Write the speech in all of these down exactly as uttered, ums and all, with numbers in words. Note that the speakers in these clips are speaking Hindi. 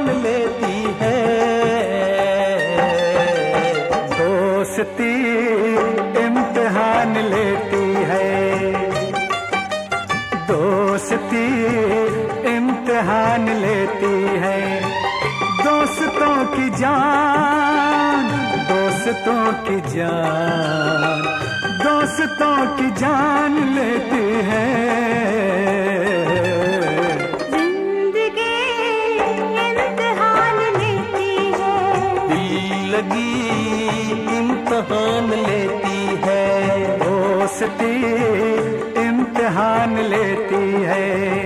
इम्तिहान लेती है। दोस्ती इम्तिहान लेती है, दोस्ती इम्तिहान लेती है। दोस्तों की जान, दोस्तों की जान, दोस्तों की जान लेती है। जिंदगी इम्तिहान लेती है, दिल लगी इम्तिहान लेती है। दोस्ती इम्तिहान लेती है।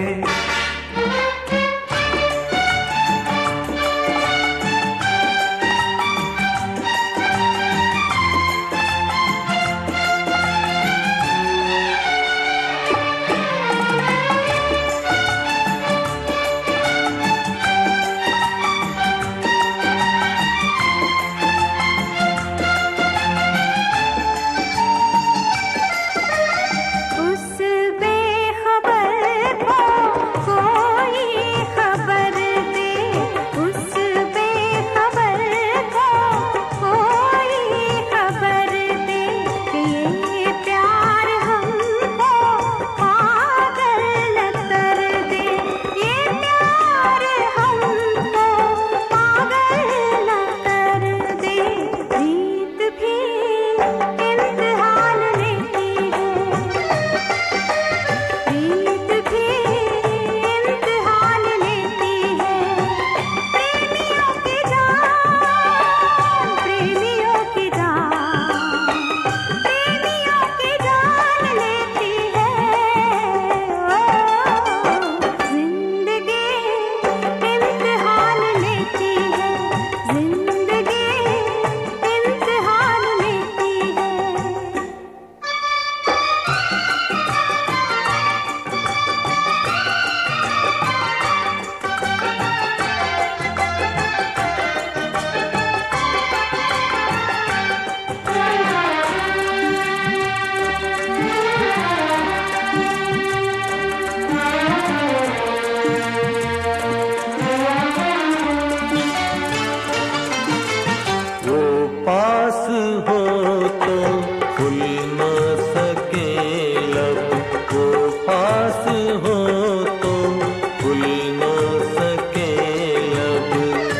पास हो तो खुल न सके लब, वो पास हो तो खुल न सके लब।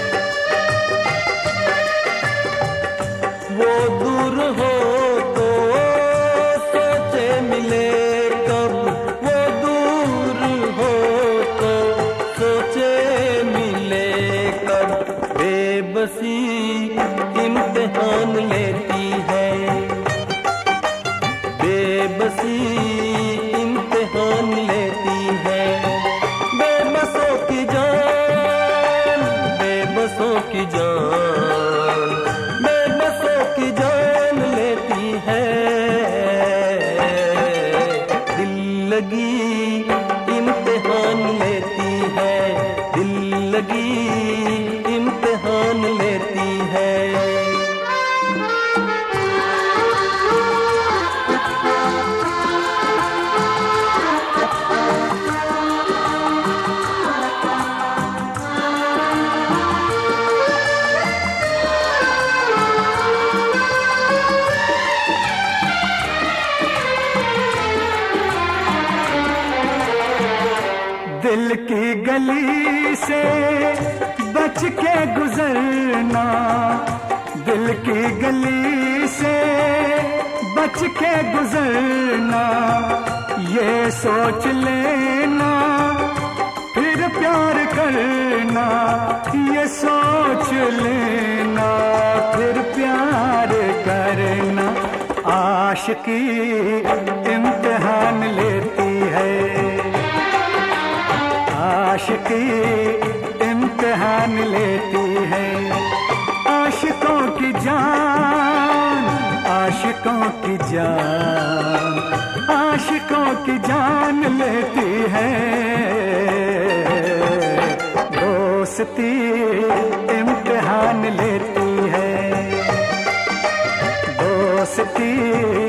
वो दूर हो तो सोचे मिले कब, वो दूर हो तो सोचे मिले कब। बेबसी इम्तिहान लेती है, बेबसी इम्तिहान लेती है। बेबसों की जान, बेबसों की जान, बेबसों की जान लेती है। दिल लगी इम्तिहान लेती है, दिल लगी इम्तिहान लेती है। दिल की गली से बच के गुजरना, दिल की गली से बच के गुजरना। ये सोच लेना फिर प्यार करना, ये सोच लेना फिर प्यार करना। आशिकी इम्तिहान लेती है, आशिकी इम्तिहान लेती है। आशिकों की जान, आशिकों की जान, आशिकों की जान लेती है। दोस्ती इम्तिहान लेती है, दोस्ती